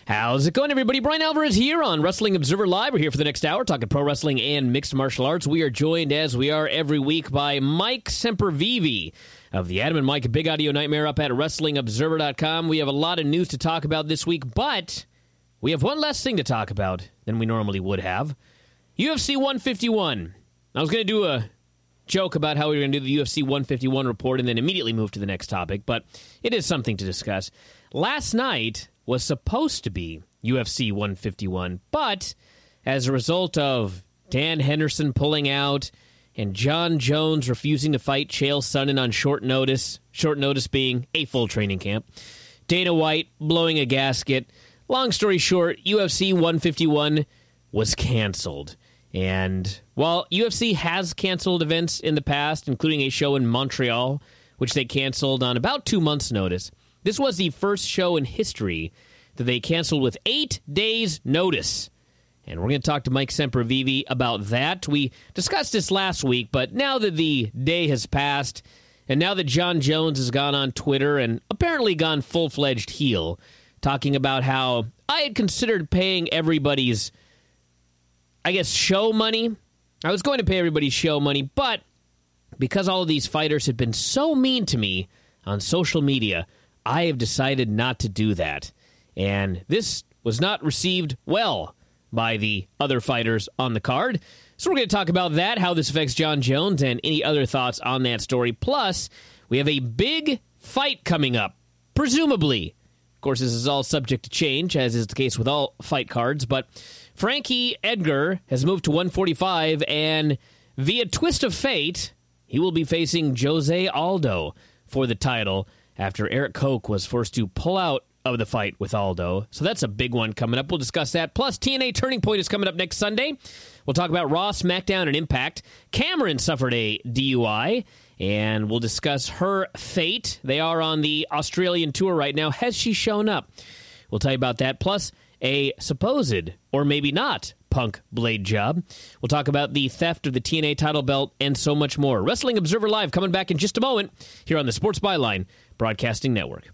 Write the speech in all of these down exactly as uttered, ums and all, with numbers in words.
How's it going, everybody? Brian Alvarez here on Wrestling Observer Live. We're here for the next hour talking pro wrestling and mixed martial arts. We are joined, as we are every week, by Mike Sempervive of the Adam and Mike Big Audio Nightmare up at Wrestling Observer dot com. We have a lot of news to talk about this week, but we have one less thing to talk about than we normally would have. U F C one fifty-one. I was going to do a joke about how we were going to do the U F C one fifty-one report and then immediately move to the next topic, but it is something to discuss. Last night was supposed to be U F C one fifty-one, but as a result of Dan Henderson pulling out and John Jones refusing to fight Chael Sonnen on short notice, short notice being a full training camp, Dana White blowing a gasket, long story short, U F C one fifty-one was canceled. And while U F C has canceled events in the past, including a show in Montreal, which they canceled on about two months' notice, this was the first show in history that they canceled with eight days' notice. And we're going to talk to Mike Sempervive about that. We discussed this last week, but now that the day has passed, and now that John Jones has gone on Twitter and apparently gone full-fledged heel, talking about how I had considered paying everybody's, I guess, show money. I was going to pay everybody's show money, but because all of these fighters had been so mean to me on social media, I have decided not to do that. And this was not received well by the other fighters on the card. So we're going to talk about that, how this affects John Jones, and any other thoughts on that story. Plus, we have a big fight coming up, presumably. Of course, this is all subject to change, as is the case with all fight cards. But Frankie Edgar has moved to one forty-five, and via twist of fate, he will be facing Jose Aldo for the title after Eric Koch was forced to pull out of the fight with Aldo. So that's a big one coming up. We'll discuss that. Plus, T N A Turning Point is coming up next Sunday. We'll talk about Raw, SmackDown, and Impact. Cameron suffered a D U I, and we'll discuss her fate. They are on the Australian tour right now. Has she shown up? We'll tell you about that. Plus, a supposed, or maybe not, Punk blade job. We'll talk about the theft of the T N A title belt and so much more. Wrestling Observer Live coming back in just a moment here on the Sports Byline Broadcasting Network.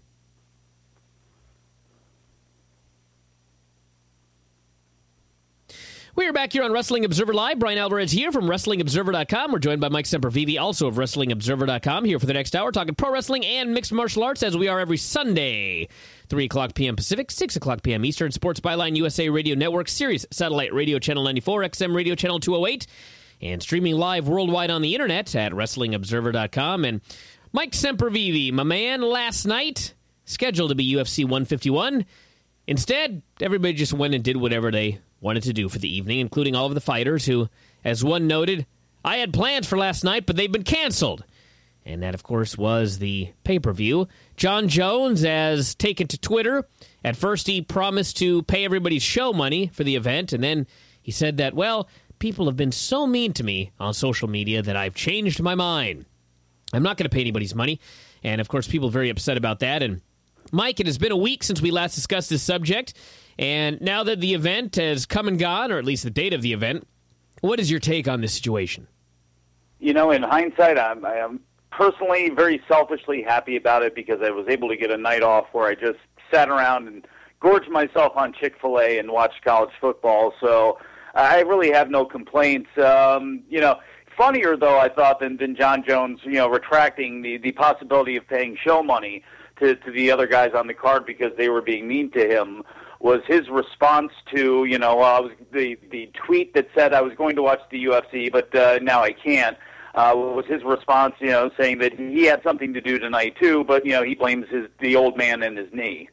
We are back here on Wrestling Observer Live. Brian Alvarez here from Wrestling Observer dot com. We're joined by Mike Sempervive, also of Wrestling Observer dot com, here for the next hour, talking pro wrestling and mixed martial arts, as we are every Sunday, three o'clock p.m. Pacific, six o'clock p.m. Eastern. Sports Byline U S A Radio Network, Sirius Satellite Radio Channel ninety-four, X M Radio Channel two oh eight, and streaming live worldwide on the internet at Wrestling Observer dot com. And Mike Sempervive, my man, last night, scheduled to be U F C one fifty-one. Instead, everybody just went and did whatever they wanted to do for the evening, including all of the fighters who, as one noted, I had plans for last night, but they've been canceled. And that, of course, was the pay-per-view. John Jones has taken to Twitter. At first, he promised to pay everybody's show money for the event, and then he said that, well, people have been so mean to me on social media that I've changed my mind. I'm not going to pay anybody's money. And, of course, people are very upset about that. And, Mike, it has been a week since we last discussed this subject. And now that the event has come and gone, or at least the date of the event, what is your take on this situation? You know, in hindsight, I'm, I'm personally very selfishly happy about it because I was able to get a night off where I just sat around and gorged myself on Chick-fil-A and watched college football. So I really have no complaints. Um, you know, funnier, though, I thought, than, than John Jones, you know, retracting the, the possibility of paying show money to, to the other guys on the card because they were being mean to him, was his response to, you know, uh, the the tweet that said I was going to watch the U F C, but uh, now I can't, uh, was his response, you know, saying that he had something to do tonight too, but, you know, he blames his the old man and his knee.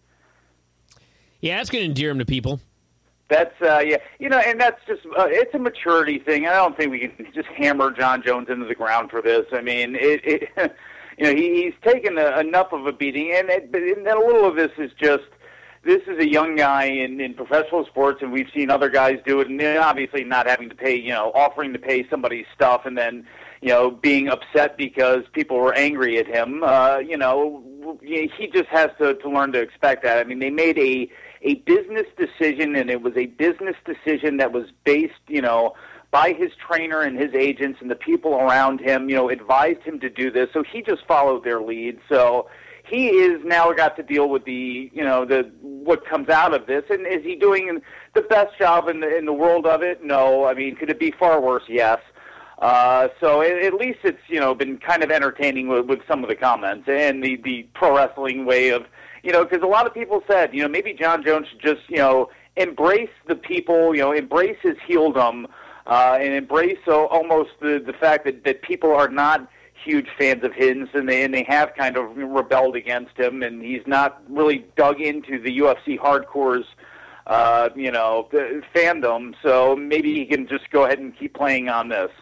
Yeah, that's going to endear him to people. That's, uh, yeah, you know, and that's just, uh, it's a maturity thing. I don't think we can just hammer John Jones into the ground for this. I mean, it, it you know, he, he's taken a, enough of a beating, and, it, and a little of this is just, this is a young guy in, in professional sports, and we've seen other guys do it, and obviously not having to pay, you know, offering to pay somebody's stuff and then, you know, being upset because people were angry at him. Uh, you know, he just has to, to learn to expect that. I mean, they made a, a business decision, and it was a business decision that was based, you know, by his trainer and his agents and the people around him, you know, advised him to do this. So he just followed their lead. So he is now got to deal with the, you know, the what comes out of this. And is he doing the best job in the, in the world of it? No. I mean, could it be far worse? Yes. Uh, so it, at least it's, you know, been kind of entertaining with, with some of the comments and the, the pro wrestling way of, you know, because a lot of people said, you know, maybe John Jones should just, you know, embrace the people, you know, embrace his heeldom, uh, and embrace uh, almost the, the fact that, that people are not huge fans of his, and they, and they have kind of rebelled against him, and he's not really dug into the U F C hardcore's, uh, you know, fandom, so maybe he can just go ahead and keep playing on this.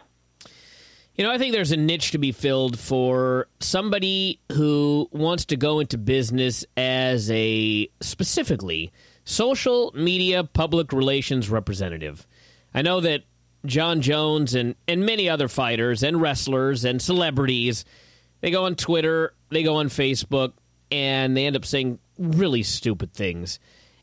You know, I think there's a niche to be filled for somebody who wants to go into business as a, specifically, social media public relations representative. I know that John Jones and, and many other fighters and wrestlers and celebrities, they go on Twitter, they go on Facebook, and they end up saying really stupid things.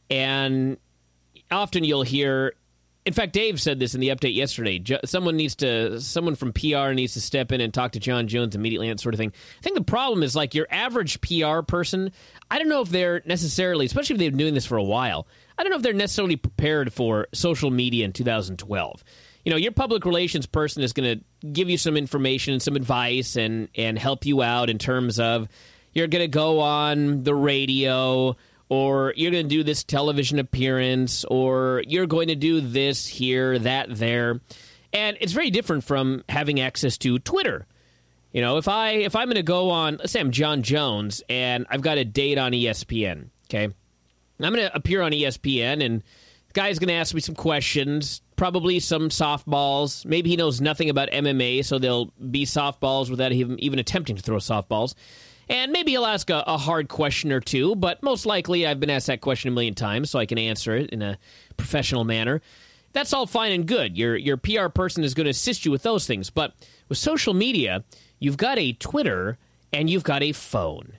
And often you'll hear, in fact, Dave said this in the update yesterday, someone needs to, someone from P R needs to step in and talk to John Jones immediately, and that sort of thing. I think the problem is, like, your average P R person, I don't know if they're necessarily, especially if they've been doing this for a while, I don't know if they're necessarily prepared for social media in two thousand twelve. You know, your public relations person is going to give you some information and some advice and, and help you out in terms of you're going to go on the radio, or you're going to do this television appearance, or you're going to do this here, that there. And it's very different from having access to Twitter. You know, if, I, if I'm going to go on, let's say I'm John Jones, and I've got a date on E S P N, okay? I'm going to appear on E S P N, and the guy's going to ask me some questions, probably some softballs. Maybe he knows nothing about M M A, so there'll be softballs without him even attempting to throw softballs. And maybe he'll ask a, a hard question or two, but most likely I've been asked that question a million times, so I can answer it in a professional manner. That's all fine and good. Your your P R person is going to assist you with those things. But with social media, you've got a Twitter and you've got a phone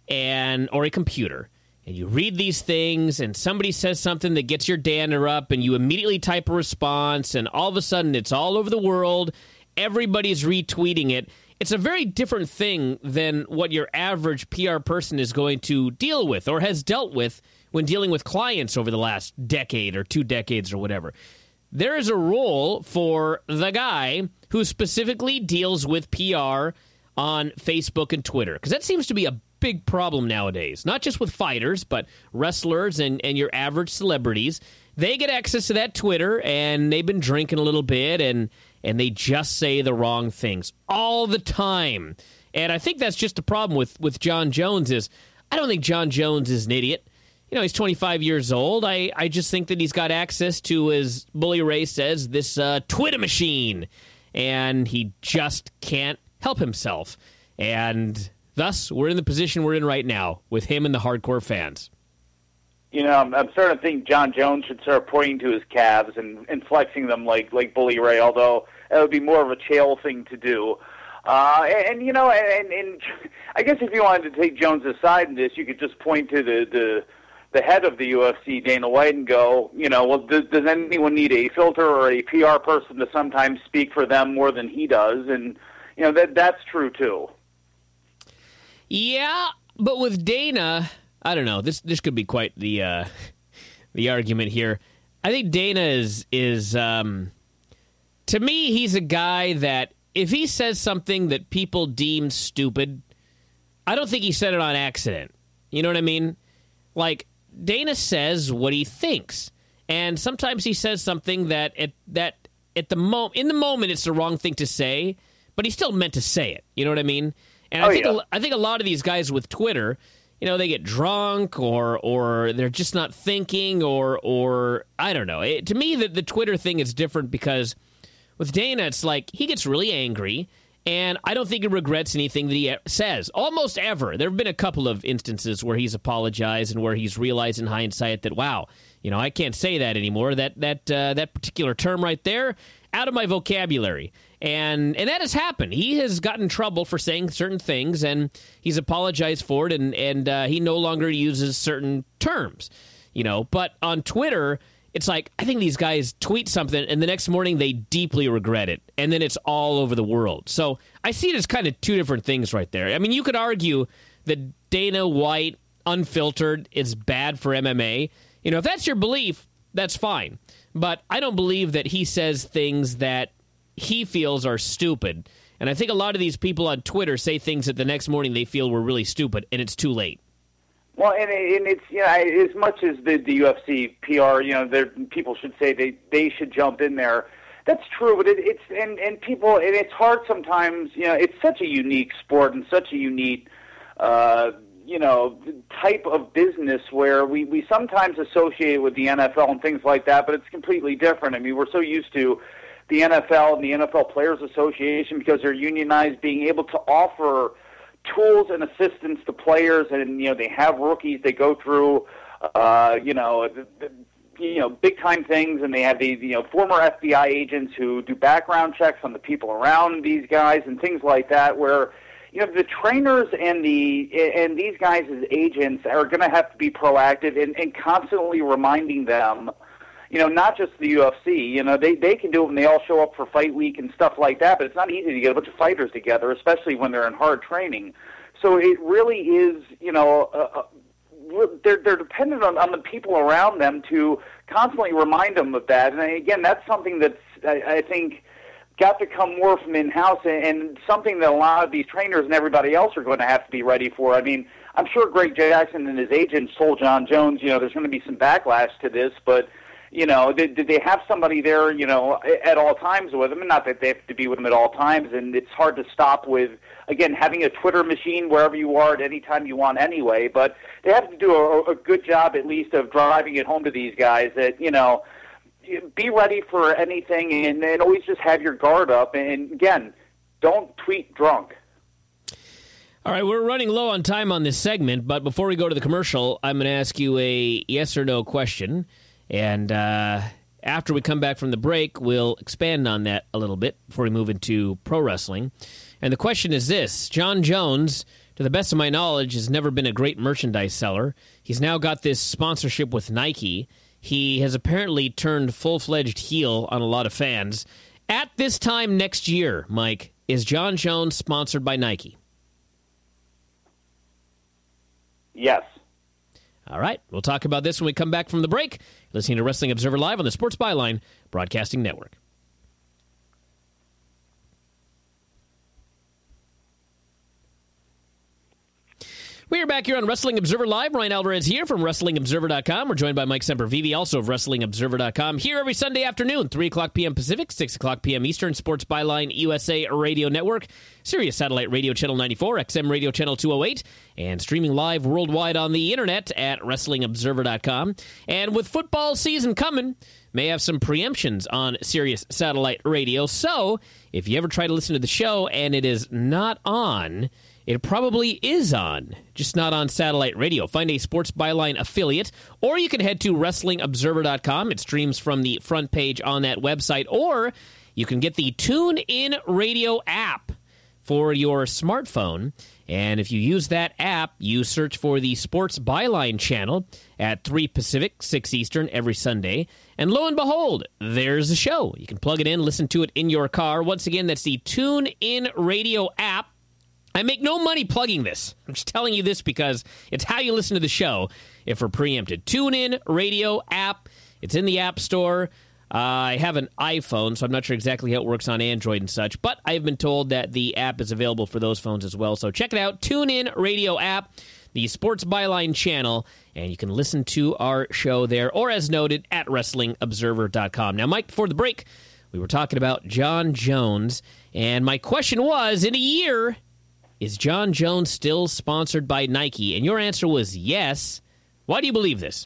and or a computer. And you read these things, and somebody says something that gets your dander up, and you immediately type a response, and all of a sudden it's all over the world. Everybody's retweeting it. It's a very different thing than what your average P R person is going to deal with or has dealt with when dealing with clients over the last decade or two decades or whatever. There is a role for the guy who specifically deals with P R on Facebook and Twitter, because that seems to be a big problem nowadays, not just with fighters, but wrestlers and, and your average celebrities. They get access to that Twitter, and they've been drinking a little bit, and and they just say the wrong things all the time. And I think that's just the problem with, with John Jones is, I don't think John Jones is an idiot. You know, he's twenty-five years old. I, I just think that he's got access to, as Bully Ray says, this uh, Twitter machine, and he just can't help himself. And thus, we're in the position we're in right now with him and the hardcore fans. You know, I'm, I'm starting to think John Jones should start pointing to his calves and, and flexing them like, like Bully Ray, although that would be more of a Chael thing to do. Uh, and, and, you know, and, and I guess if you wanted to take Jones' side in this, you could just point to the, the, the head of the U F C, Dana White, and go, you know, well, does, does anyone need a filter or a P R person to sometimes speak for them more than he does? And, you know, that that's true, too. Yeah, but with Dana, I don't know. This this could be quite the uh, the argument here. I think Dana is is um, to me, he's a guy that if he says something that people deem stupid, I don't think he said it on accident. You know what I mean? Like, Dana says what he thinks, and sometimes he says something that at that at the mo- in the moment it's the wrong thing to say, but he still meant to say it. You know what I mean? And oh, I think yeah. a, I think a lot of these guys with Twitter, you know, they get drunk or or they're just not thinking or or I don't know. It, to me, the, the Twitter thing is different because with Dana, it's like he gets really angry, and I don't think he regrets anything that he says, almost ever. There have been a couple of instances where he's apologized and where he's realized in hindsight that, wow, you know, I can't say that anymore. That that uh, that particular term right there, out of my vocabulary. And and that has happened. He has gotten in trouble for saying certain things, and he's apologized for it, and, and uh, he no longer uses certain terms, you know. But on Twitter, it's like, I think these guys tweet something, and the next morning they deeply regret it, and then it's all over the world. So I see it as kind of two different things right there. I mean, you could argue that Dana White, unfiltered, is bad for M M A. You know, if that's your belief, that's fine. But I don't believe that he says things that he feels are stupid. And I think a lot of these people on Twitter say things that the next morning they feel were really stupid, and it's too late. Well, and, and it's, you know, as much as the, the U F C P R, you know, people should say they, they should jump in there. That's true, but it, it's and, and people, and it's hard sometimes. You know, it's such a unique sport and such a unique, uh, you know, type of business where we, we sometimes associate with the N F L and things like that, but it's completely different. I mean, we're so used to the N F L and the N F L Players Association because they're unionized, being able to offer tools and assistance to players, and you know they have rookies. They go through, uh, you know, the, the, you know, big time things, and they have these, you know, former F B I agents who do background checks on the people around these guys and things like that. Where, you know, the trainers and the and these guys as agents are going to have to be proactive and, and constantly reminding them. You know, not just the U F C. You know, they, they can do it when they all show up for fight week and stuff like that, but it's not easy to get a bunch of fighters together, especially when they're in hard training. So it really is, you know, uh, uh, they're, they're dependent on, on the people around them to constantly remind them of that. And again, that's something that's, I, I think, got to come more from in-house, and, and something that a lot of these trainers and everybody else are going to have to be ready for. I mean, I'm sure Greg Jackson and his agents told John Jones, you know, there's going to be some backlash to this, but you know, did, did they have somebody there, you know, at all times with them? And not that they have to be with them at all times, and it's hard to stop with, again, having a Twitter machine wherever you are at any time you want anyway, but they have to do a, a good job at least of driving it home to these guys that, you know, be ready for anything and, and always just have your guard up. And, again, don't tweet drunk. All right, we're running low on time on this segment, but before we go to the commercial, I'm going to ask you a yes or no question. And uh, after we come back from the break, we'll expand on that a little bit before we move into pro wrestling. And the question is this. John Jones, to the best of my knowledge, has never been a great merchandise seller. He's now got this sponsorship with Nike. He has apparently turned full-fledged heel on a lot of fans. At this time next year, Mike, is John Jones sponsored by Nike? Yes. All right, we'll talk about this when we come back from the break. Listening to Wrestling Observer Live on the Sports Byline Broadcasting Network. We are back here on Wrestling Observer Live. Ryan Alvarez here from Wrestling Observer dot com. We're joined by Mike Sempervive, also of Wrestling Observer dot com. Here every Sunday afternoon, three o'clock p.m. Pacific, six o'clock p.m. Eastern, Sports Byline U S A Radio Network, Sirius Satellite Radio Channel ninety-four, X M Radio Channel two oh eight, and streaming live worldwide on the internet at Wrestling Observer dot com. And with football season coming, may have some preemptions on Sirius Satellite Radio. So if you ever try to listen to the show and it is not on, it probably is on, just not on satellite radio. Find a Sports Byline affiliate, or you can head to Wrestling Observer dot com. It streams from the front page on that website, or you can get the TuneIn Radio app for your smartphone. And if you use that app, you search for the Sports Byline channel at three Pacific, six Eastern every Sunday. And lo and behold, there's the show. You can plug it in, listen to it in your car. Once again, that's the TuneIn Radio app. I make no money plugging this. I'm just telling you this because it's how you listen to the show if we're preempted. TuneIn Radio app. It's in the App Store. Uh, I have an iPhone, so I'm not sure exactly how it works on Android and such, but I've been told that the app is available for those phones as well. So check it out, TuneIn Radio app, the Sports Byline channel, and you can listen to our show there, or as noted, at Wrestling Observer dot com. Now, Mike, before the break, we were talking about John Jones, and my question was, in a year, is John Jones still sponsored by Nike? And your answer was yes. Why do you believe this?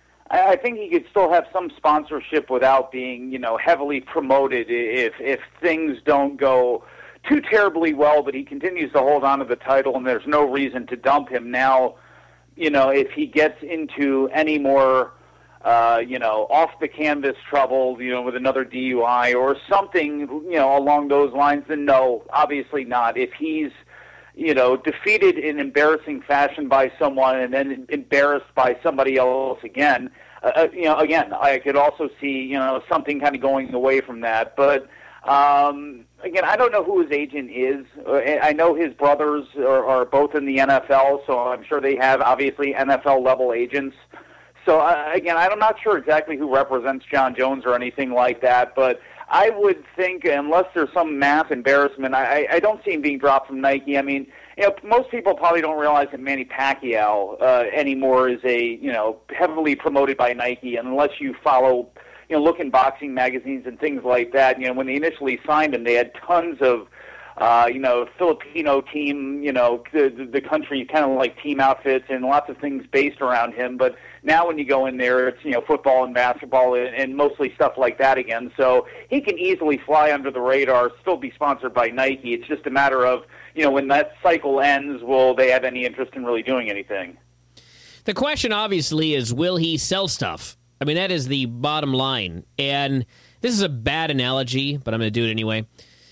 I think he could still have some sponsorship without being, you know, heavily promoted if if things don't go too terribly well, but he continues to hold on to the title, and there's no reason to dump him now. You know, if he gets into any more, uh, you know, off-the-canvas trouble, you know, with another D U I or something, you know, along those lines, then no, obviously not. If he's you know, defeated in embarrassing fashion by someone and then embarrassed by somebody else again, uh, you know, again, I could also see, you know, something kind of going away from that. But Um, again, I don't know who his agent is. I know his brothers are, are both in the N F L, so I'm sure they have, obviously, N F L-level agents. So, uh, again, I'm not sure exactly who represents John Jones or anything like that, but I would think, unless there's some mass embarrassment, I, I don't see him being dropped from Nike. I mean, you know, most people probably don't realize that Manny Pacquiao uh, anymore is a, you know, heavily promoted by Nike, and unless you follow, you know, look in boxing magazines and things like that, you know, when they initially signed him, they had tons of, uh, you know, Filipino team, you know, the, the country kind of like team outfits and lots of things based around him. But now when you go in there, it's, you know, football and basketball and, and mostly stuff like that again. So he can easily fly under the radar, still be sponsored by Nike. It's just a matter of, you know, when that cycle ends, will they have any interest in really doing anything? The question, obviously, is will he sell stuff? I mean, that is the bottom line. And this is a bad analogy, but I'm going to do it anyway.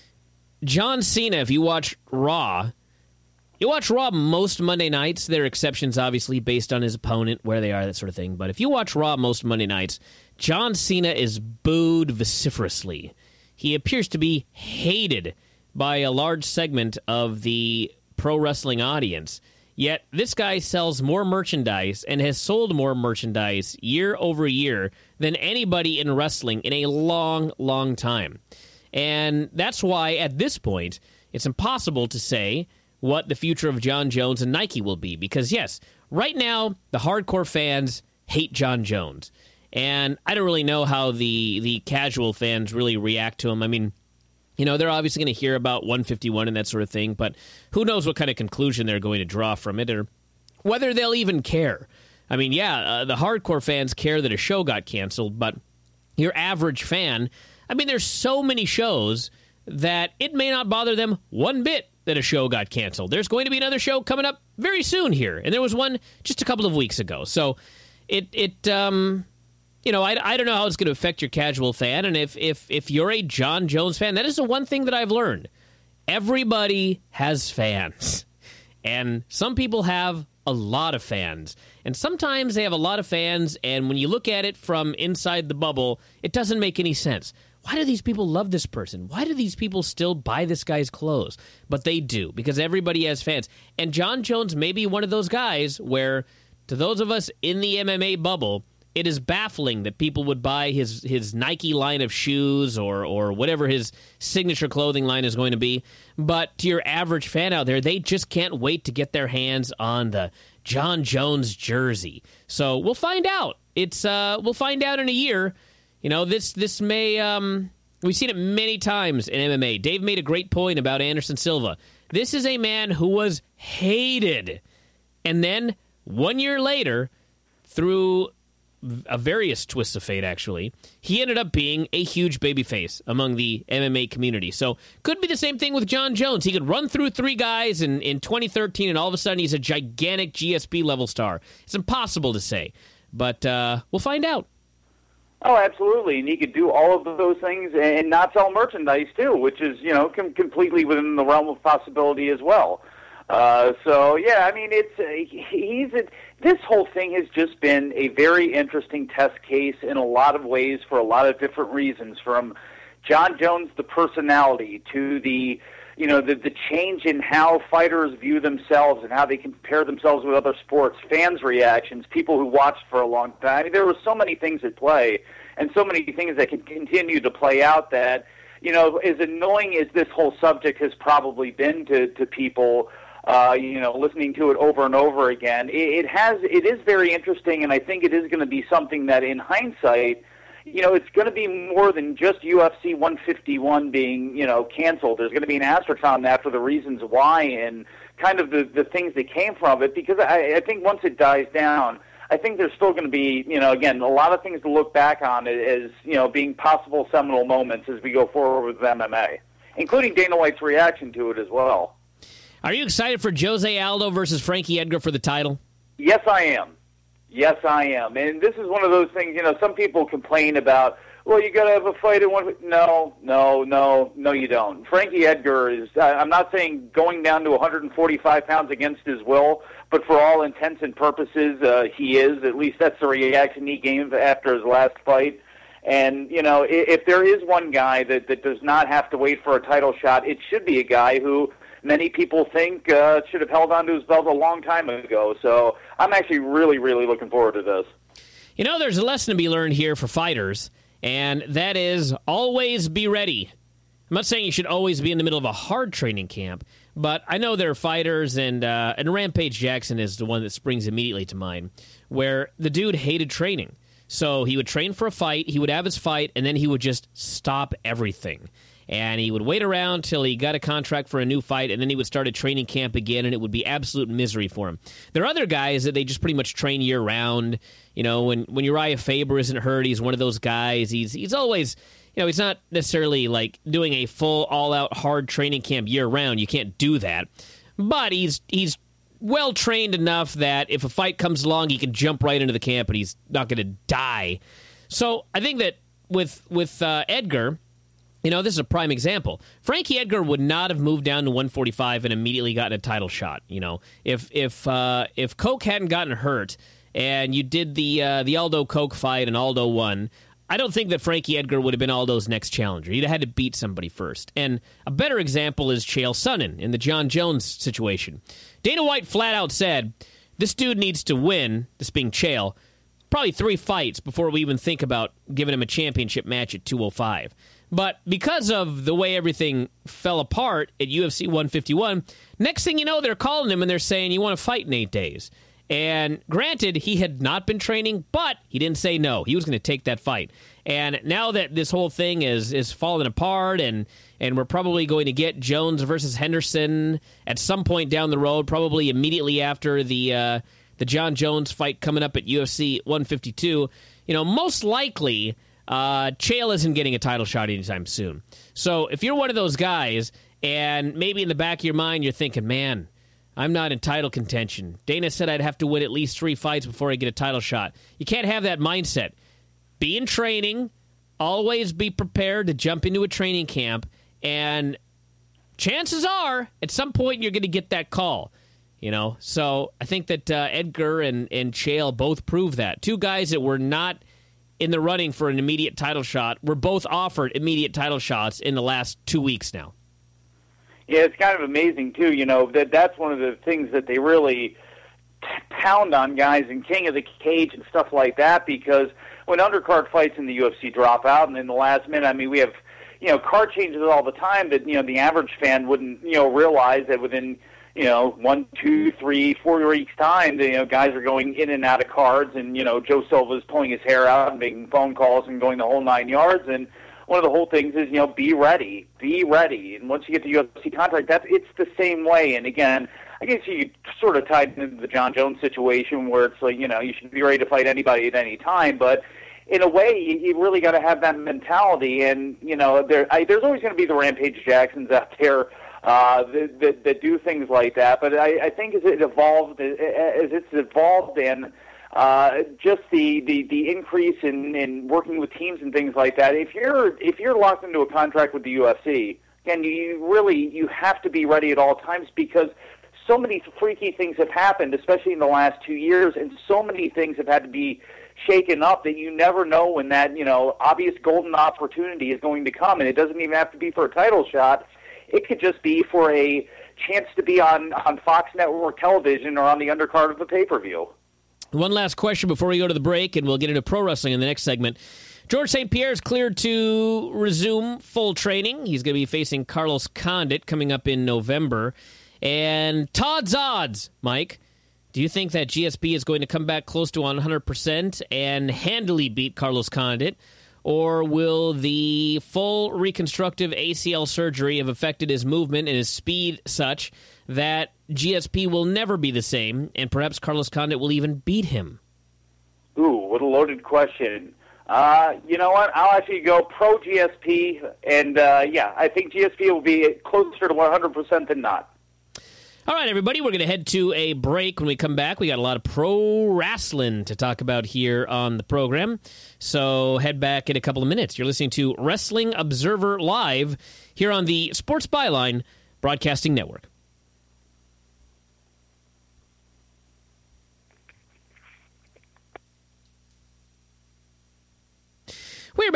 John Cena, if you watch Raw, you watch Raw most Monday nights. There are exceptions, obviously, based on his opponent, where they are, that sort of thing. But if you watch Raw most Monday nights, John Cena is booed vociferously. He appears to be hated by a large segment of the pro wrestling audience. Yet this guy sells more merchandise and has sold more merchandise year over year than anybody in wrestling in a long, long time. And that's why, at this point, it's impossible to say what the future of John Jones and Nike will be. Because, yes, right now, the hardcore fans hate John Jones. And I don't really know how the, the casual fans really react to him. I mean, you know, they're obviously going to hear about one fifty-one and that sort of thing, but who knows what kind of conclusion they're going to draw from it, or whether they'll even care. I mean, yeah, uh, the hardcore fans care that a show got canceled, but your average fan, I mean, there's so many shows that it may not bother them one bit that a show got canceled. There's going to be another show coming up very soon here, and there was one just a couple of weeks ago. So it, it um, you know, I, I don't know how it's going to affect your casual fan, and if, if, if you're a John Jones fan, that is the one thing that I've learned. Everybody has fans, and some people have a lot of fans, and sometimes they have a lot of fans, and when you look at it from inside the bubble, it doesn't make any sense. Why do these people love this person? Why do these people still buy this guy's clothes? But they do, because everybody has fans. And John Jones may be one of those guys where, to those of us in the M M A bubble, it is baffling that people would buy his, his Nike line of shoes or or whatever his signature clothing line is going to be. But to your average fan out there, they just can't wait to get their hands on the John Jones jersey. So we'll find out. It's uh, we'll find out in a year. You know, this this may, um, we've seen it many times in M M A. Dave made a great point about Anderson Silva. This is a man who was hated. And then, one year later, through a various twists of fate, actually, he ended up being a huge babyface among the M M A community. So, could be the same thing with John Jones. He could run through three guys in, in twenty thirteen, and all of a sudden he's a gigantic G S P-level star. It's impossible to say. But uh, we'll find out. Oh, absolutely, and he could do all of those things and not sell merchandise too, which is, you know, com- completely within the realm of possibility as well. Uh, so yeah, I mean, it's uh, he's a, this whole thing has just been a very interesting test case in a lot of ways for a lot of different reasons. From John Jones, the personality, to the you know, the, the change in how fighters view themselves and how they compare themselves with other sports, fans' reactions, people who watched for a long time. I mean, there were so many things at play and so many things that can continue to play out that, you know, as annoying as this whole subject has probably been to, to people, uh, you know, listening to it over and over again, it, it has, it is very interesting, and I think it is going to be something that in hindsight, you know, it's going to be more than just U F C one fifty-one being, you know, canceled. There's going to be an asterisk on that for the reasons why and kind of the, the things that came from it, because I, I think once it dies down, I think there's still going to be, you know, again, a lot of things to look back on as, you know, being possible seminal moments as we go forward with M M A, including Dana White's reaction to it as well. Are you excited for Jose Aldo versus Frankie Edgar for the title? Yes, I am. Yes, I am. And this is one of those things, you know, some people complain about, well, you got to have a fight in one. No, no, no, no, you don't. Frankie Edgar is, I'm not saying going down to one forty-five pounds against his will, but for all intents and purposes, uh, he is. At least that's the reaction he gave after his last fight. And, you know, if, if there is one guy that, that does not have to wait for a title shot, it should be a guy who many people think uh, should have held on to his belt a long time ago. So I'm actually really, really looking forward to this. You know, there's a lesson to be learned here for fighters, and that is always be ready. I'm not saying you should always be in the middle of a hard training camp, but I know there are fighters, and uh, and Rampage Jackson is the one that springs immediately to mind, where the dude hated training. So he would train for a fight, he would have his fight, and then he would just stop everything. And he would wait around till he got a contract for a new fight, and then he would start a training camp again, and it would be absolute misery for him. There are other guys that they just pretty much train year-round. You know, when, when Uriah Faber isn't hurt, he's one of those guys. He's he's always, you know, he's not necessarily like doing a full, all-out hard training camp year-round. You can't do that. But he's he's well-trained enough that if a fight comes along, he can jump right into the camp, and he's not going to die. So I think that with, with uh, Edgar... You know, this is a prime example. Frankie Edgar would not have moved down to one forty-five and immediately gotten a title shot. You know, if if uh, if Coke hadn't gotten hurt and you did the uh, the Aldo Coke fight and Aldo won, I don't think that Frankie Edgar would have been Aldo's next challenger. He'd have had to beat somebody first. And a better example is Chael Sonnen in the John Jones situation. Dana White flat out said, this dude needs to win, this being Chael, probably three fights before we even think about giving him a championship match at two oh five. But because of the way everything fell apart at U F C one fifty-one, next thing you know, they're calling him and they're saying, you want to fight in eight days. And granted, he had not been training, but he didn't say no. He was going to take that fight. And now that this whole thing is is falling apart and, and we're probably going to get Jones versus Henderson at some point down the road, probably immediately after the uh, the John Jones fight coming up at U F C one fifty-two, you know, most likely... Uh, Chael isn't getting a title shot anytime soon. So if you're one of those guys, and maybe in the back of your mind you're thinking, man, I'm not in title contention. Dana said I'd have to win at least three fights before I get a title shot. You can't have that mindset. Be in training, always be prepared to jump into a training camp, and chances are, at some point you're going to get that call. You know, so I think that uh, Edgar and, and Chael both prove that. Two guys that were not in the running for an immediate title shot, were both offered immediate title shots in the last two weeks now. Yeah, it's kind of amazing, too. You know, that that's one of the things that they really pound on guys in King of the Cage and stuff like that, because when undercard fights in the U F C drop out and in the last minute, I mean, we have, you know, card changes all the time that, you know, the average fan wouldn't, you know, realize that within, you know, one, two, three, four weeks' time, you know, guys are going in and out of cards, and, you know, Joe Silva's pulling his hair out and making phone calls and going the whole nine yards. And one of the whole things is, you know, be ready, be ready. And once you get the U F C contract, that's it's the same way. And again, I guess you sort of tied into the John Jones situation where it's like, you know, you should be ready to fight anybody at any time, but in a way, you, you really got to have that mentality. And, you know, there I, there's always going to be the Rampage Jacksons out there Uh, that, that, that do things like that, but I, I think as it evolved, as it's evolved, and uh, just the, the, the increase in, in working with teams and things like that. If you're if you're locked into a contract with the U F C, again, you really you have to be ready at all times, because so many freaky things have happened, especially in the last two years, and so many things have had to be shaken up that you never know when that, you know, obvious golden opportunity is going to come, and it doesn't even have to be for a title shot. It could just be for a chance to be on, on Fox Network television or on the undercard of the pay-per-view. One last question before we go to the break, and we'll get into pro wrestling in the next segment. George Saint Pierre is cleared to resume full training. He's going to be facing Carlos Condit coming up in November. And Todd's odds, Mike, do you think that G S P is going to come back close to one hundred percent and handily beat Carlos Condit? Or will the full reconstructive A C L surgery have affected his movement and his speed such that G S P will never be the same, and perhaps Carlos Condit will even beat him? Ooh, what a loaded question. Uh, you know what? I'll actually go pro G S P, and uh, yeah, I think G S P will be closer to one hundred percent than not. All right, everybody, we're going to head to a break. When we come back, we got a lot of pro wrestling to talk about here on the program. So head back in a couple of minutes. You're listening to Wrestling Observer Live here on the Sports Byline Broadcasting Network. We're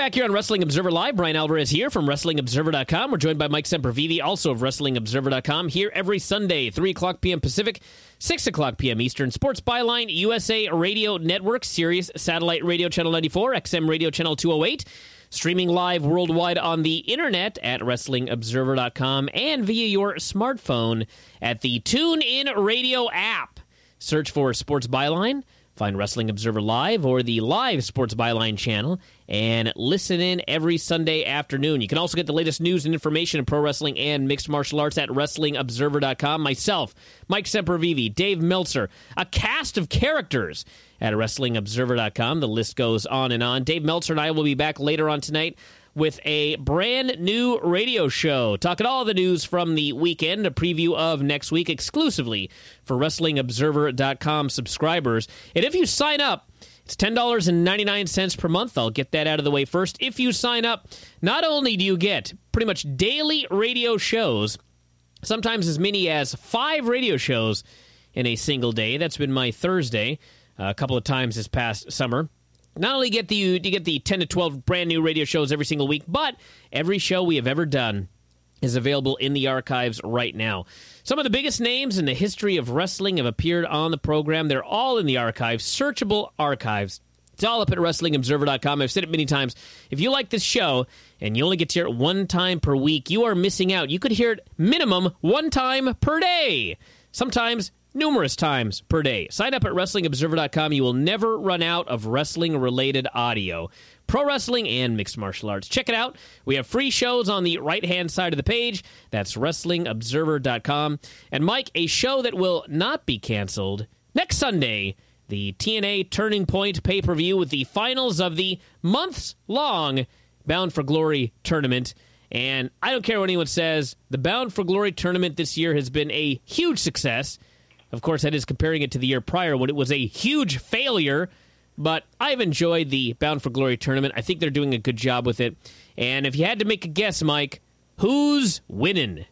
back here on Wrestling Observer Live. Brian Alvarez here from Wrestling Observer dot com. We're joined by Mike Sempervive, also of Wrestling Observer dot com, here every Sunday, three o'clock p.m. Pacific, six o'clock p.m. Eastern. Sports Byline, U S A Radio Network, Sirius Satellite Radio Channel ninety-four, X M Radio Channel two oh eight, streaming live worldwide on the internet at Wrestling Observer dot com and via your smartphone at the TuneIn Radio app. Search for Sports Byline. Find Wrestling Observer Live or the live Sports Byline channel and listen in every Sunday afternoon. You can also get the latest news and information in pro wrestling and mixed martial arts at Wrestling Observer dot com. Myself, Mike Sempervive, Dave Meltzer, a cast of characters at Wrestling Observer dot com. The list goes on and on. Dave Meltzer and I will be back later on tonight with a brand new radio show, talking all the news from the weekend, a preview of next week exclusively for Wrestling Observer dot com subscribers. And if you sign up, it's ten dollars and ninety-nine cents per month. I'll get that out of the way first. If you sign up, not only do you get pretty much daily radio shows, sometimes as many as five radio shows in a single day. That's been my Thursday uh, a couple of times this past summer. Not only get the you get the ten to twelve brand new radio shows every single week, but every show we have ever done is available in the archives right now. Some of the biggest names in the history of wrestling have appeared on the program. They're all in the archives, searchable archives. It's all up at Wrestling Observer dot com. I've said it many times. If you like this show and you only get to hear it one time per week, you are missing out. You could hear it minimum one time per day. Sometimes numerous times per day. Sign up at Wrestling Observer dot com. You will never run out of wrestling-related audio. Pro wrestling and mixed martial arts. Check it out. We have free shows on the right-hand side of the page. That's Wrestling Observer dot com. And Mike, a show that will not be canceled next Sunday, the T N A Turning Point pay-per-view with the finals of the months-long Bound for Glory tournament. And I don't care what anyone says, the Bound for Glory tournament this year has been a huge success. Of course, that is comparing it to the year prior when it was a huge failure, but I've enjoyed the Bound for Glory tournament. I think they're doing a good job with it. And if you had to make a guess, Mike, who's winning?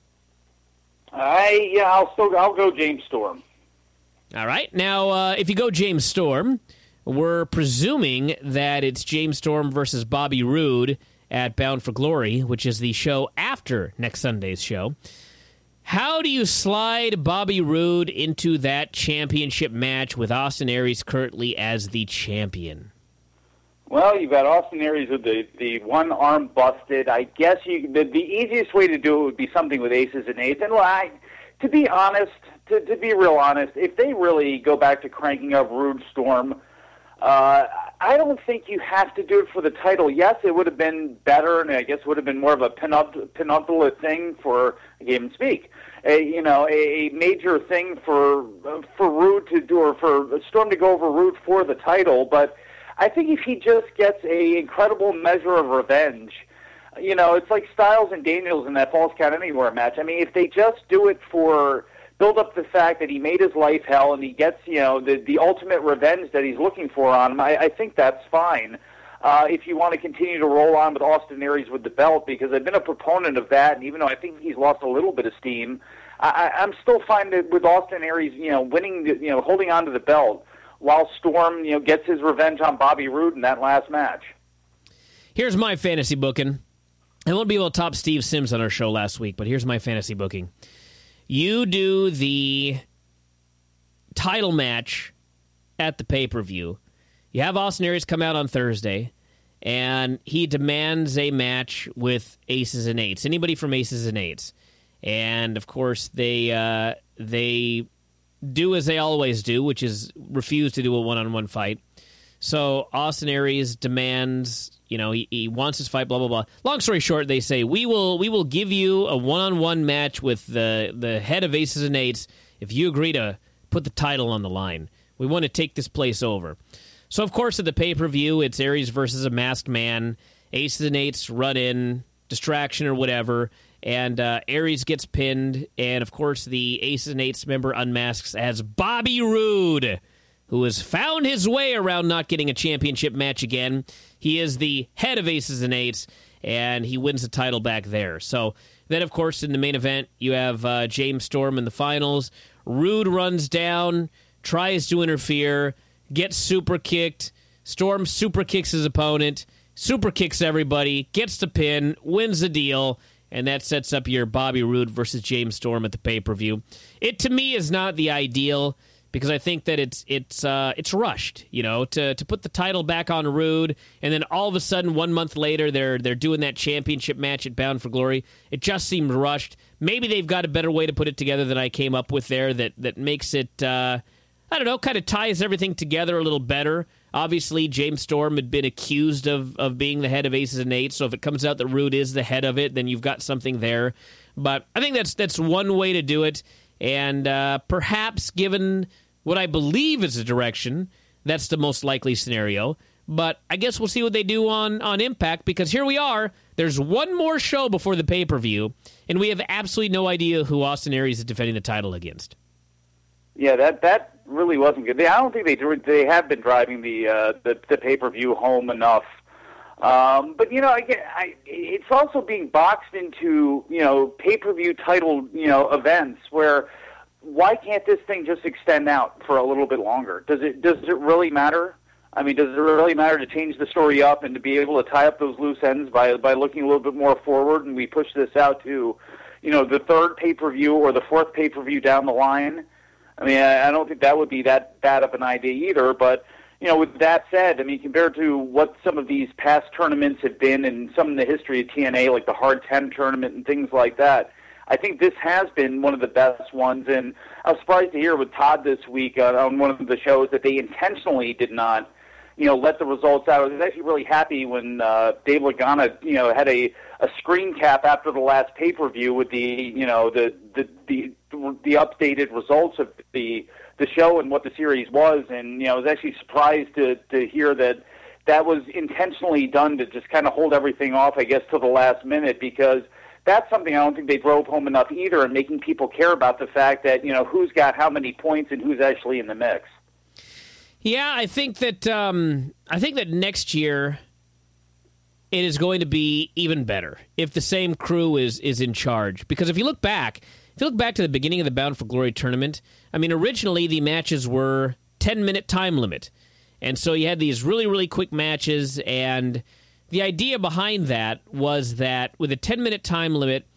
I yeah, I'll still I'll go James Storm. All right. Now, uh, if you go James Storm, we're presuming that it's James Storm versus Bobby Roode at Bound for Glory, which is the show after next Sunday's show. How do you slide Bobby Roode into that championship match with Austin Aries currently as the champion? Well, you've got Austin Aries with the, the one arm busted. I guess you the, the easiest way to do it would be something with aces and eights. And well, I, to be honest, to, to be real honest, if they really go back to cranking up Roode Storm, uh, I don't think you have to do it for the title. Yes, it would have been better, and I guess would have been more of a penultimate thing for, I can't even speak, a, you know, a major thing for for Roode to do, or for Storm to go over Roode for the title. But I think if he just gets a incredible measure of revenge, you know, it's like Styles and Daniels in that Falls Count Anywhere match. I mean, if they just do it for build up the fact that he made his life hell and he gets, you know, the, the ultimate revenge that he's looking for on him, I, I think that's fine. Uh, if you want to continue to roll on with Austin Aries with the belt, because I've been a proponent of that, and even though I think he's lost a little bit of steam, I, I'm still fine with Austin Aries, you know, winning, the, you know, holding on to the belt while Storm, you know, gets his revenge on Bobby Roode in that last match. Here's my fantasy booking. I won't be able to top Steve Sims on our show last week, but here's my fantasy booking. You do the title match at the pay-per-view. You have Austin Aries come out on Thursday, and he demands a match with Aces and Eights. Anybody from Aces and Eights. And, of course, they uh, they do as they always do, which is refuse to do a one-on-one fight. So Austin Aries demands, you know, he, he wants his fight, blah, blah, blah. Long story short, they say, we will we will give you a one-on-one match with the, the head of Aces and Eights if you agree to put the title on the line. We want to take this place over. So, of course, at the pay-per-view, it's Aries versus a masked man. Aces and Eights run in, distraction or whatever, and uh, Aries gets pinned. And, of course, the Aces and Eights member unmasks as Bobby Roode, who has found his way around not getting a championship match again. He is the head of Aces and Eights, and he wins the title back there. So then, of course, in the main event, you have uh, James Storm in the finals. Roode runs down, tries to interfere, gets super kicked. Storm super kicks his opponent, super kicks everybody, gets the pin, wins the deal, and that sets up your Bobby Roode versus James Storm at the pay-per-view. It, to me, is not the ideal because I think that it's it's uh, it's rushed, you know, to to put the title back on Roode, and then all of a sudden, one month later, they're they're doing that championship match at Bound for Glory. It just seemed rushed. Maybe they've got a better way to put it together than I came up with there that, that makes it, uh, I don't know, kind of ties everything together a little better. Obviously, James Storm had been accused of, of being the head of Aces and Eights, so if it comes out that Roode is the head of it, then you've got something there. But I think that's that's one way to do it, and uh, perhaps given what I believe is the direction, that's the most likely scenario. But I guess we'll see what they do on, on Impact, because here we are. There's one more show before the pay-per-view, and we have absolutely no idea who Austin Aries is defending the title against. Yeah, that that really wasn't good. They, I don't think they they have been driving the uh, the, the pay-per-view home enough. Um, but you know, again, I, it's also being boxed into you know pay-per-view title you know events where why can't this thing just extend out for a little bit longer? Does it does it really matter? I mean, does it really matter to change the story up and to be able to tie up those loose ends by by looking a little bit more forward? And we push this out to, you know, the third pay-per-view or the fourth pay-per-view down the line. I mean, I, I don't think that would be that bad of an idea either. But, you know, with that said, I mean, compared to what some of these past tournaments have been and some in the history of T N A, like the Hard ten tournament and things like that, I think this has been one of the best ones. And I was surprised to hear with Todd this week uh, on one of the shows that they intentionally did not, you know, let the results out. I was actually really happy when uh, Dave Lagana, you know, had a, a screen cap after the last pay-per-view with the, you know, the the the, the updated results of the the show and what the series was. And, you know, I was actually surprised to, to hear that that was intentionally done to just kind of hold everything off, I guess, to the last minute, because that's something I don't think they drove home enough either in making people care about the fact that, you know, who's got how many points and who's actually in the mix. Yeah, I think that um, I think that next year it is going to be even better if the same crew is is in charge. Because if you look back, if you look back to the beginning of the Bound for Glory tournament, I mean, originally the matches were ten-minute time limit. And so you had these really, really quick matches, and the idea behind that was that with a ten-minute time limit,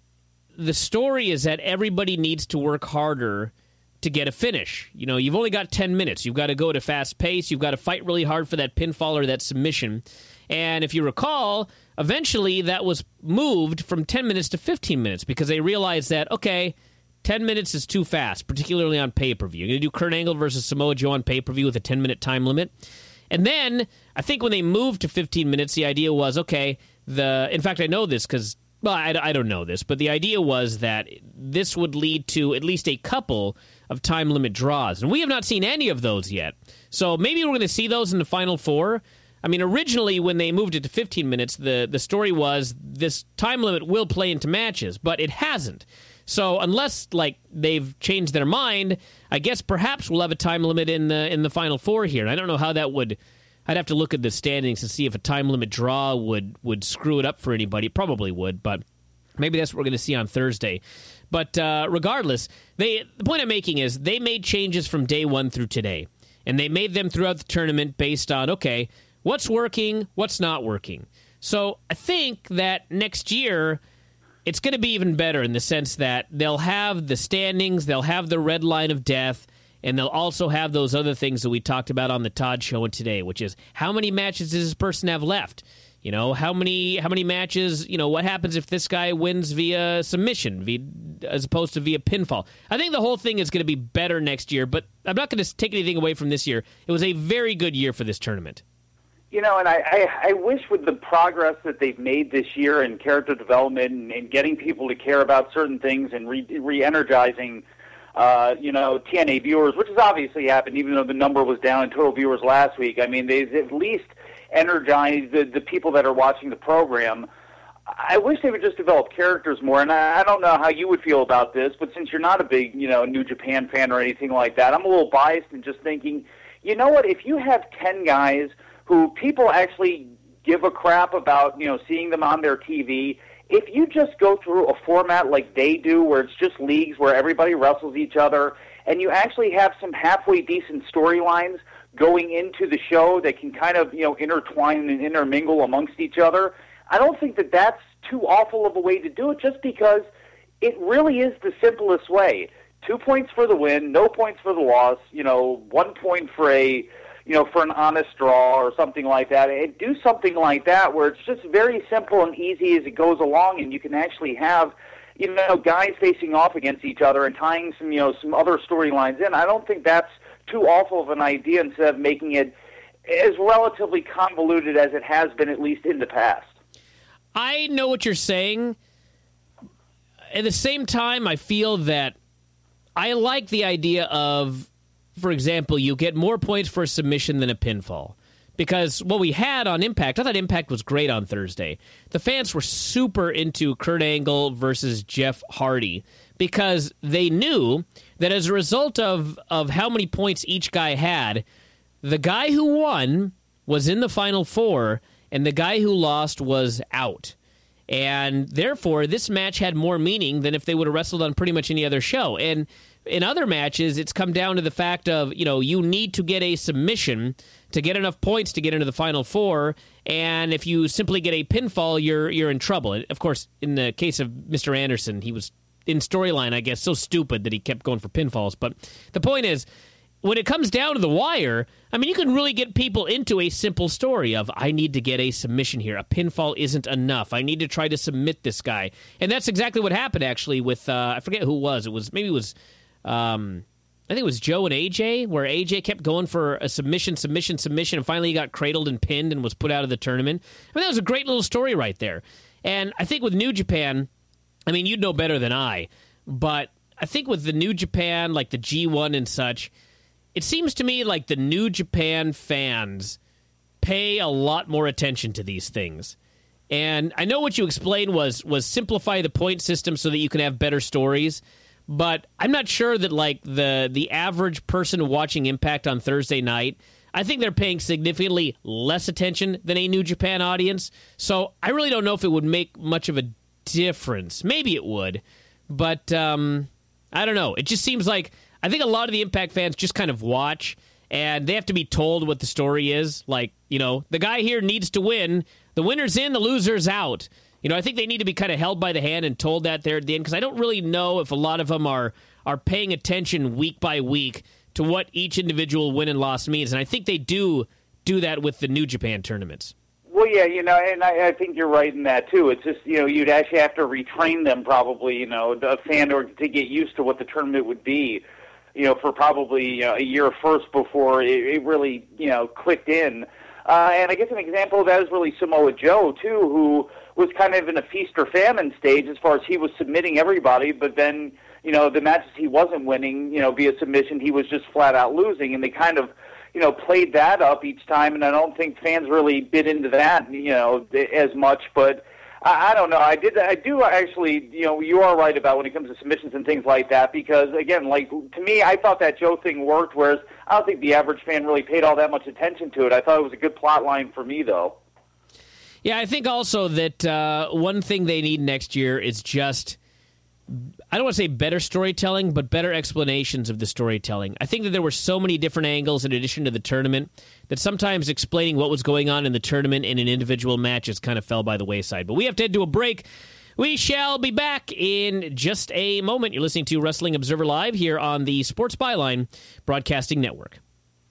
the story is that everybody needs to work harder to get a finish. You know, you've only got ten minutes. You've got to go at a fast pace. You've got to fight really hard for that pinfall or that submission. And if you recall, eventually that was moved from ten minutes to fifteen minutes because they realized that, okay, ten minutes is too fast, particularly on pay-per-view. You're going to do Kurt Angle versus Samoa Joe on pay-per-view with a ten-minute time limit. And then, I think when they moved to fifteen minutes, the idea was, okay, the. in fact, I know this because, well, I, I don't know this, but the idea was that this would lead to at least a couple of time limit draws. And we have not seen any of those yet. So maybe we're going to see those in the Final Four. I mean, originally when they moved it to fifteen minutes, the, the story was this time limit will play into matches, but it hasn't. So unless, like, they've changed their mind, I guess perhaps we'll have a time limit in the in the Final Four here. And I don't know how that would... I'd have to look at the standings to see if a time limit draw would, would screw it up for anybody. It probably would, but maybe that's what we're going to see on Thursday. But uh, regardless, they the point I'm making is they made changes from day one through today. And they made them throughout the tournament based on, okay, what's working, what's not working. So I think that next year it's going to be even better in the sense that they'll have the standings, they'll have the red line of death, and they'll also have those other things that we talked about on the Todd Show and today, which is how many matches does this person have left? You know, how many how many matches, you know, what happens if this guy wins via submission via, as opposed to via pinfall? I think the whole thing is going to be better next year, but I'm not going to take anything away from this year. It was a very good year for this tournament. You know, and I, I, I wish with the progress that they've made this year in character development and, and getting people to care about certain things and re, re-energizing Uh, you know, T N A viewers, which has obviously happened, even though the number was down in total viewers last week. I mean, they've at least energized the, the people that are watching the program. I wish they would just develop characters more, and I, I don't know how you would feel about this, but since you're not a big, you know, New Japan fan or anything like that, I'm a little biased in just thinking, you know what, if you have ten guys who people actually give a crap about, you know, seeing them on their T V, if you just go through a format like they do where it's just leagues where everybody wrestles each other and you actually have some halfway decent storylines, going into the show that can kind of, you know, intertwine and intermingle amongst each other. I don't think that that's too awful of a way to do it, just because it really is the simplest way. Two points for the win, no points for the loss, you know, one point for a, you know, for an honest draw or something like that. And do something like that where it's just very simple and easy as it goes along, and you can actually have, you know, guys facing off against each other and tying some, you know, some other storylines in. I don't think that's too awful of an idea, instead of making it as relatively convoluted as it has been, at least in the past. I know what you're saying. At the same time, I feel that I like the idea of, for example, you get more points for a submission than a pinfall. Because what we had on Impact, I thought Impact was great on Thursday. The fans were super into Kurt Angle versus Jeff Hardy because they knew that as a result of, of how many points each guy had, the guy who won was in the Final Four, and the guy who lost was out. And therefore, this match had more meaning than if they would have wrestled on pretty much any other show. And in other matches, it's come down to the fact of, you know, you need to get a submission to get enough points to get into the Final Four, and if you simply get a pinfall, you're you're in trouble. And of course, in the case of Mister Anderson, he was, in storyline, I guess, so stupid that he kept going for pinfalls. But the point is, when it comes down to the wire, I mean, you can really get people into a simple story of, I need to get a submission here. A pinfall isn't enough. I need to try to submit this guy. And that's exactly what happened, actually, with, uh, I forget who it was. It was, maybe it was, um, I think it was Joe and A J, where A J kept going for a submission, submission, submission, and finally he got cradled and pinned and was put out of the tournament. I mean, that was a great little story right there. And I think with New Japan, I mean, you'd know better than I, but I think with the New Japan, like the G one and such, it seems to me like the New Japan fans pay a lot more attention to these things. And I know what you explained was was simplify the point system so that you can have better stories, but I'm not sure that like the the average person watching Impact on Thursday night, I think they're paying significantly less attention than a New Japan audience. So I really don't know if it would make much of a difference. Maybe it would, but um, I don't know. It just seems like I think a lot of the Impact fans just kind of watch, and they have to be told what the story is. Like, you know, the guy here needs to win. The winner's in, the loser's out. You know, I think they need to be kind of held by the hand and told that there at the end, because I don't really know if a lot of them are are paying attention week by week to what each individual win and loss means. And I think they do do that with the New Japan tournaments. Well, yeah, you know, and I, I think you're right in that, too. It's just, you know, you'd actually have to retrain them probably, you know, a fan or to get used to what the tournament would be, you know, for probably you know, a year first before it, it really, you know, clicked in. Uh, and I guess an example of that is really Samoa Joe, too, who was kind of in a feast or famine stage as far as he was submitting everybody, but then, you know, the matches he wasn't winning, you know, via submission, he was just flat out losing, and they kind of, you know, played that up each time, and I don't think fans really bit into that, you know, as much, but I, I don't know. I did, I do actually, you know, you are right about when it comes to submissions and things like that, because, again, like, to me, I thought that Joe thing worked, whereas I don't think the average fan really paid all that much attention to it. I thought it was a good plot line for me, though. Yeah, I think also that uh, one thing they need next year is just, I don't want to say better storytelling, but better explanations of the storytelling. I think that there were so many different angles in addition to the tournament that sometimes explaining what was going on in the tournament in an individual match just kind of fell by the wayside. But we have to head to a break. We shall be back in just a moment. You're listening to Wrestling Observer Live here on the Sports Byline Broadcasting Network.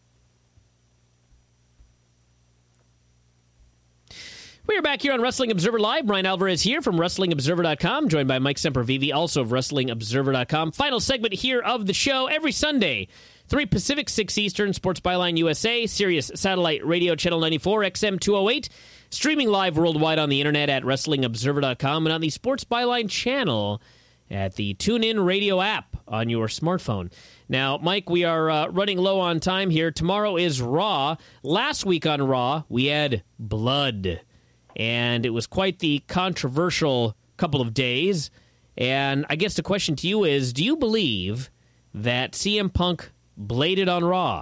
We are back here on Wrestling Observer Live. Brian Alvarez here from Wrestling Observer dot com, joined by Mike Sempervive, also of Wrestling Observer dot com. Final segment here of the show every Sunday, three Pacific, six Eastern, Sports Byline U S A, Sirius Satellite Radio Channel ninety-four, X M two oh eight, streaming live worldwide on the internet at Wrestling Observer dot com, and on the Sports Byline channel at the TuneIn Radio app on your smartphone. Now, Mike, we are uh, running low on time here. Tomorrow is Raw. Last week on Raw, we had blood. And it was quite the controversial couple of days. And I guess the question to you is, do you believe that C M Punk bladed on Raw?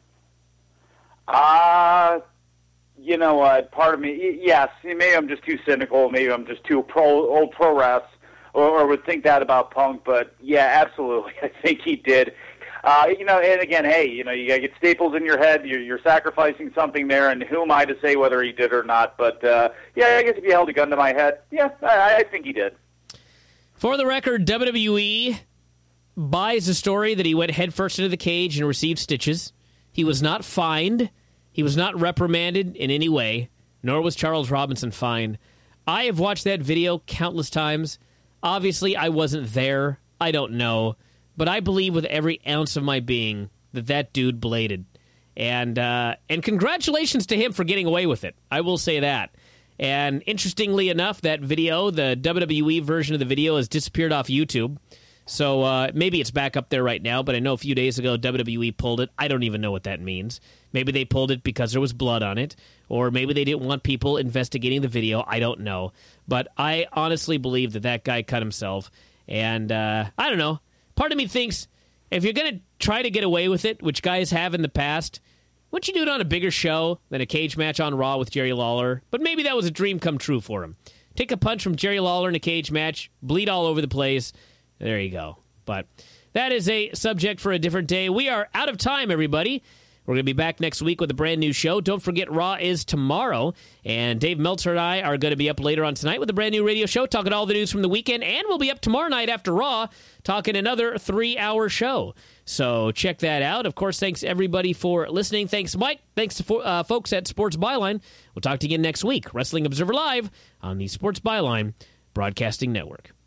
Uh, you know what, part of me, yes, maybe I'm just too cynical, maybe I'm just too pro old pro wrestler, or, or would think that about Punk, but yeah, absolutely, I think he did. Uh, you know, and again, hey, you know, you got to get staples in your head. You're, you're sacrificing something there, and who am I to say whether he did or not? But, uh, yeah, I guess if you held a gun to my head, yeah, I, I think he did. For the record, W W E buys the story that he went headfirst into the cage and received stitches. He was not fined. He was not reprimanded in any way, nor was Charles Robinson fined. I have watched that video countless times. Obviously, I wasn't there. I don't know. But I believe with every ounce of my being that that dude bladed. And, uh, and congratulations to him for getting away with it. I will say that. And interestingly enough, that video, the W W E version of the video, has disappeared off YouTube. So uh, maybe it's back up there right now, but I know a few days ago W W E pulled it. I don't even know what that means. Maybe they pulled it because there was blood on it, or maybe they didn't want people investigating the video. I don't know. But I honestly believe that that guy cut himself. And uh, I don't know. Part of me thinks if you're going to try to get away with it, which guys have in the past, wouldn't you do it on a bigger show than a cage match on Raw with Jerry Lawler? But maybe that was a dream come true for him. Take a punch from Jerry Lawler in a cage match, bleed all over the place. There you go. But that is a subject for a different day. We are out of time, everybody. We're going to be back next week with a brand new show. Don't forget, Raw is tomorrow. And Dave Meltzer and I are going to be up later on tonight with a brand new radio show, talking all the news from the weekend. And we'll be up tomorrow night after Raw, talking another three-hour show. So check that out. Of course, thanks, everybody, for listening. Thanks, Mike. Thanks to uh, folks at Sports Byline. We'll talk to you again next week. Wrestling Observer Live on the Sports Byline Broadcasting Network.